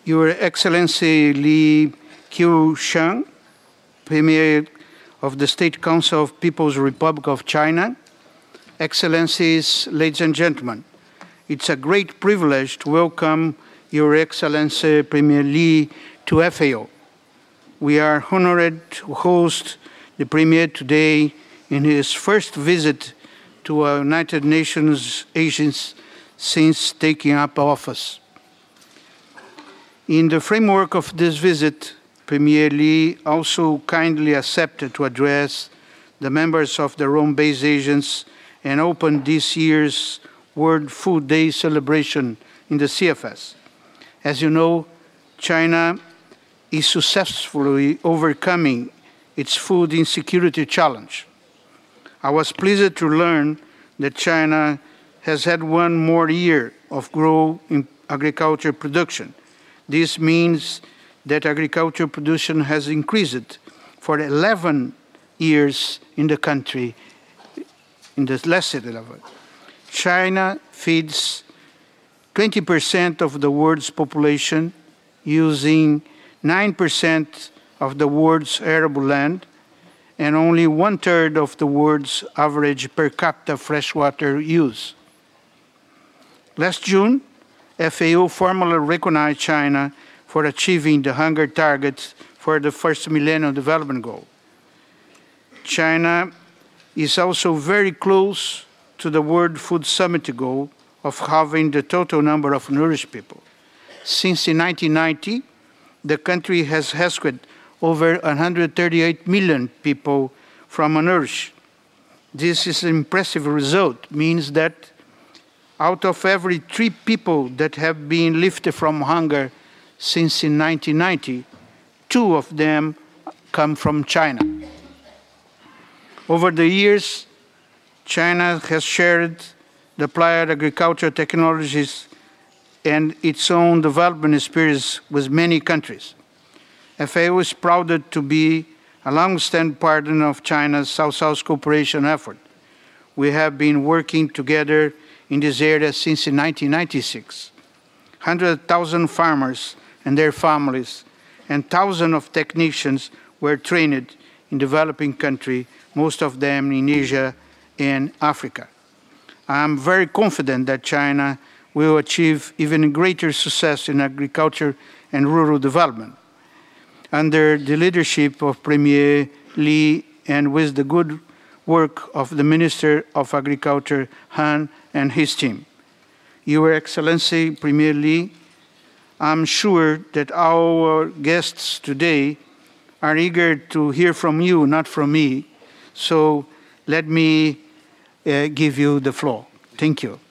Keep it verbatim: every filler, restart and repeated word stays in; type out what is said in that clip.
Your Excellency Li Qiushan, Premier of the State Council of People's Republic of China, Excellencies, ladies and gentlemen, it's a great privilege to welcome Your Excellency Premier Li to F A O. We are honored to host the Premier today in his first visit to a United Nations agency since taking up office. In the framework of this visit, Premier Li also kindly accepted to address the members of the Rome-based agency and open this year's World Food Day celebration in the C F S. As you know, China is successfully overcoming its food insecurity challenge. I was pleased to learn that China has had one more year of growth in agriculture production. This means that agriculture production has increased for eleven years in the country, in the last eleven. China feeds twenty percent of the world's population using nine percent of the world's arable land and only one-third of the world's average per capita freshwater use. Last June, F A O formally recognized China for achieving the hunger targets for the first Millennium Development Goal. China is also very close to the World Food Summit goal of halving the total number of nourished people. Since in nineteen ninety, the country has rescued over one hundred thirty-eight million people from malnourished. This is an impressive result, means that out of every three people that have been lifted from hunger since in nineteen ninety, two of them come from China. Over the years, China has shared the applied agricultural technologies and its own development experience with many countries. F A O is proud to be a long-standing partner of China's South-South cooperation effort. We have been working together in this area since nineteen ninety-six. one hundred thousand farmers and their families and thousands of technicians were trained in developing countries, most of them in Asia and Africa. I am very confident that China will achieve even greater success in agriculture and rural development. Under the leadership of Premier Li and with the good work of the Minister of Agriculture, Han, and his team. Your Excellency, Premier Li, I'm sure that our guests today are eager to hear from you, not from me. So let me uh, give you the floor. Thank you.